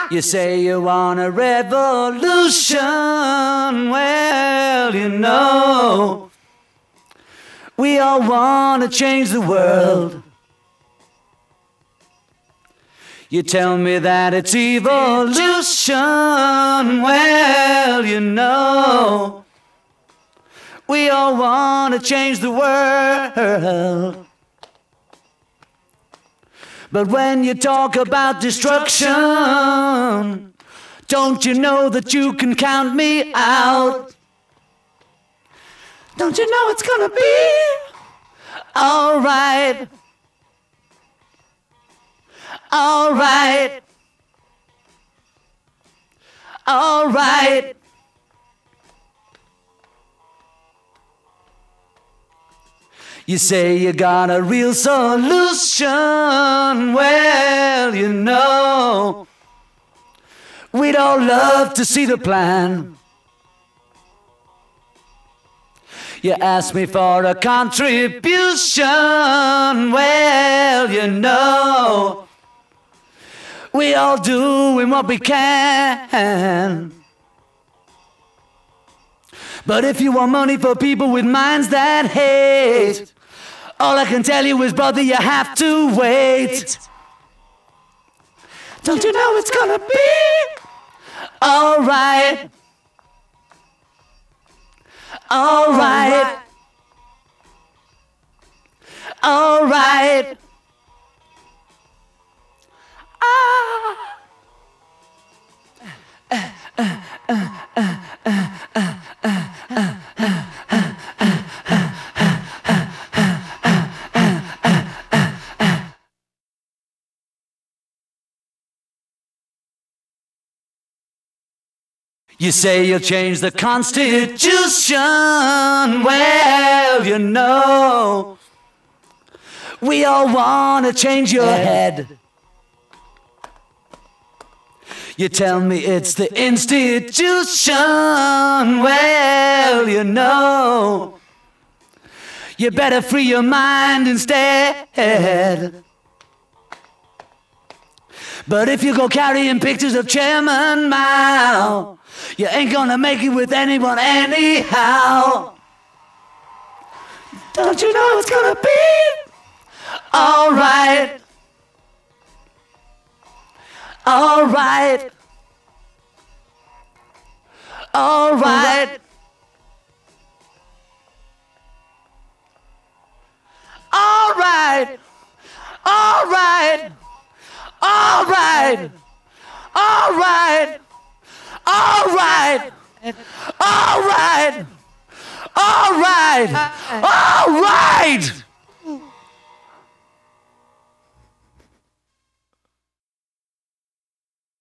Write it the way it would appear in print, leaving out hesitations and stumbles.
You say you want a revolution. Well, you know, we all want to change the world. You tell me that it's evolution. Well, you know, we all want to change the world. But when you talk about destruction, don't you know that you can count me out? Don't you know it's gonna be alright? Alright. Alright. You say you got a real solution. Well, you know, we'd all love to see the plan. You ask me for a contribution. Well, you know, we all doing what we can. But if you want money for people with minds that hate, all I can tell you is, brother, you have to wait. Don't you know it's gonna be alright? Alright. Alright. You say you'll change the Constitution. Well, you know, we all want to change your head. You tell me it's the institution. Well, you know, you better free your mind instead. But if you go carrying pictures of Chairman Mao, you ain't gonna make it with anyone anyhow. Don't you know it's gonna be alright? Alright. Alright. Alright. Alright. Alright. Alright. Alright. Alright. Alright. Alright.